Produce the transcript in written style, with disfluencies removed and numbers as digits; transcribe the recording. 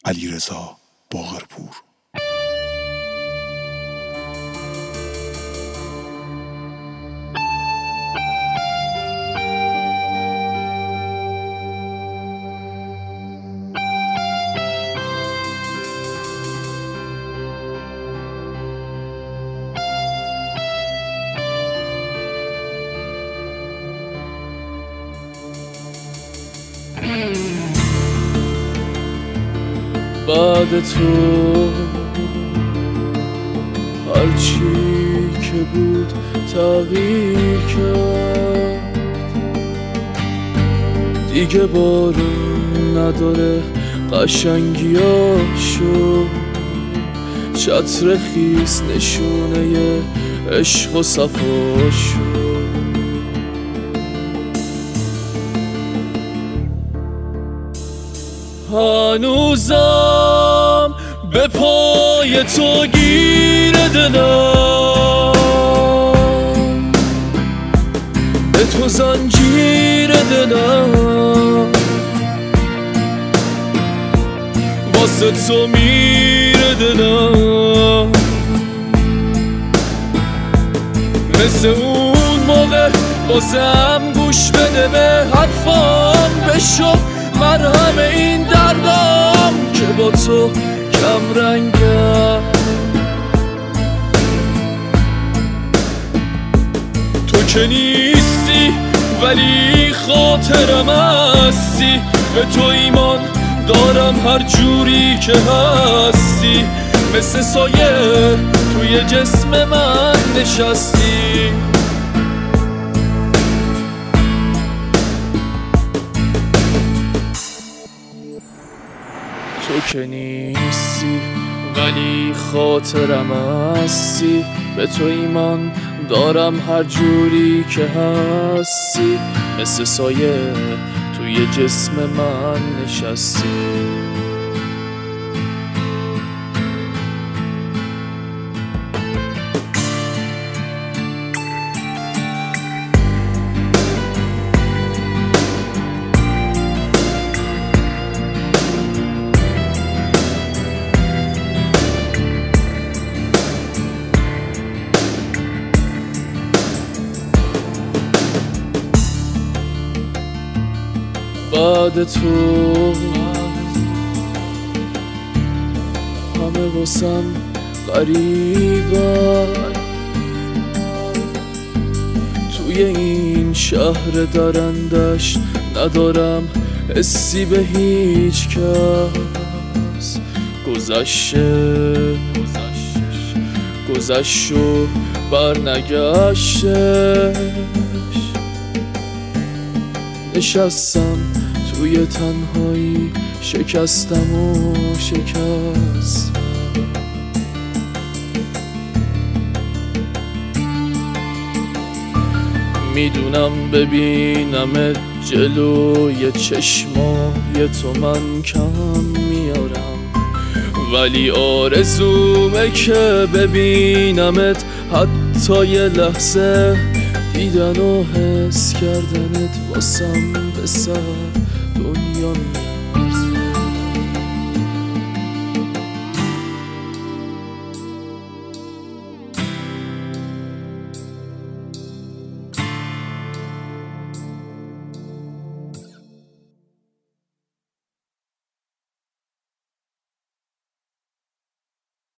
علیرضا باقرپور. بعد تو هرچی که بود تغییر کرد، دیگه بارون نداره قشنگیاشو، چتر خیس نشونه عشق و صفاشو. هنوزم به پای تو گیر دلم، به تو زنجیر دلم، واسه تو میره دلم. مثل اون موقع بازم گوش بده به حرفام، بشو مرهم این دردم که با تو کم رنگم. تو که نیستی ولی خاطرم هستی، به تو ایمان دارم هر جوری که هستی، مثل سایه توی جسم من نشستی. تو که نیستی ولی خاطرم هستی، به تو ایمان دارم هر جوری که هستی، مثل سایه توی جسم من نشستی. بعد تو همه واسم غریبن، توی این شهر درندش ندارم حسی به هیچ کس. گذشت و برنگشتش، نشستم توی تنهایی شکستم و شکستم. میدونم ببینم جلوی چشمای تو من کم میارم، ولی آرزومه که ببینمت حتی یه لحظه، دیدن و حس کردنت واسم به سر دنیا میاد.